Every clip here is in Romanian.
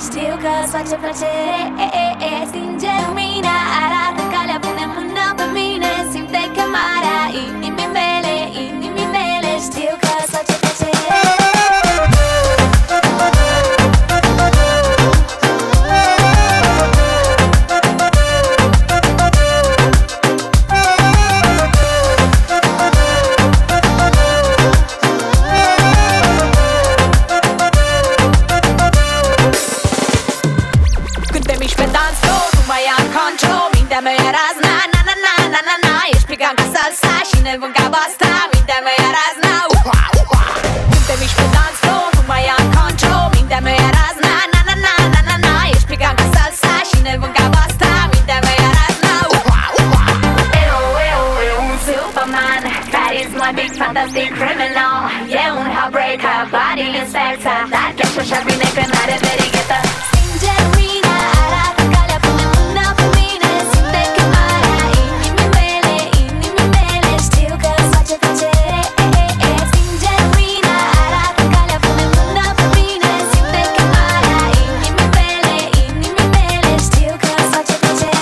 Știu că-ți face plăcere, stinge lumina, arată calea, pune mâna pe mine, simte chemarea inimii mele, inimii mele. Știu că-ți face plăcere. Mintea mea e razna, na na na na na na. Ești plicat ca salsa și nebun ca basta. Mintea mea e razna, uha uha. Când te miști pe dance floor, nu mai am control. Mintea mea e razna, na na na na na na. Ești plicat ca salsa și nebun ca basta. Mintea mea e razna, uha uha. Eu un Superman, charismatic, fantastic, criminal. E un heartbreaker, body inspector. Dar chiar și așa bine că n-are verighetă. Stinge lumina, arată calea, pune mâna pe mine, simte chemarea inimii mele, inimii mele. Știu că-ți face plăcere, stinge lumina, arată calea, pune mâna pe mine, simte chemarea inimii mele, inimii mele. Știu că-ți face plăcere.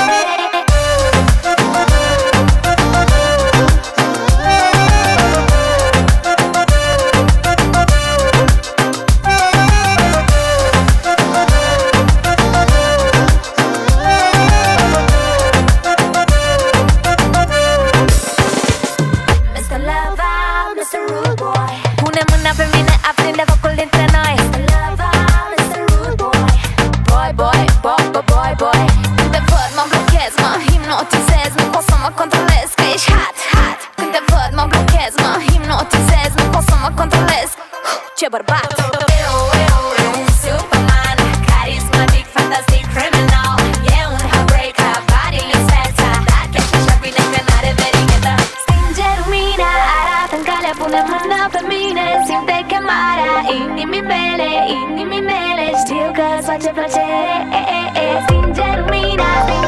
Pune mâna pe mine, aprinde focul dintre noi. Mr. Rude Boy, boy, boy, boy, boy, boy, boy. Când te văd mă blochez, mă hipnotizez. Nu pot să mă controlez, că ești hot, hot. Când te văd mă blochez, mă hipnotizez. Nu pot să mă controlez, ce bărbat. Eu un Superman, charismatic, fantastic, criminal. E un heartbreaker, body inspector. Dar chiar și așa bine că n-are verighetă. Stinge lumina, arată-mi calea, pune mâna pe mine, simte chemarea inimii mele, inimii mele. Știu că-ți face plăcere, stinge lumina.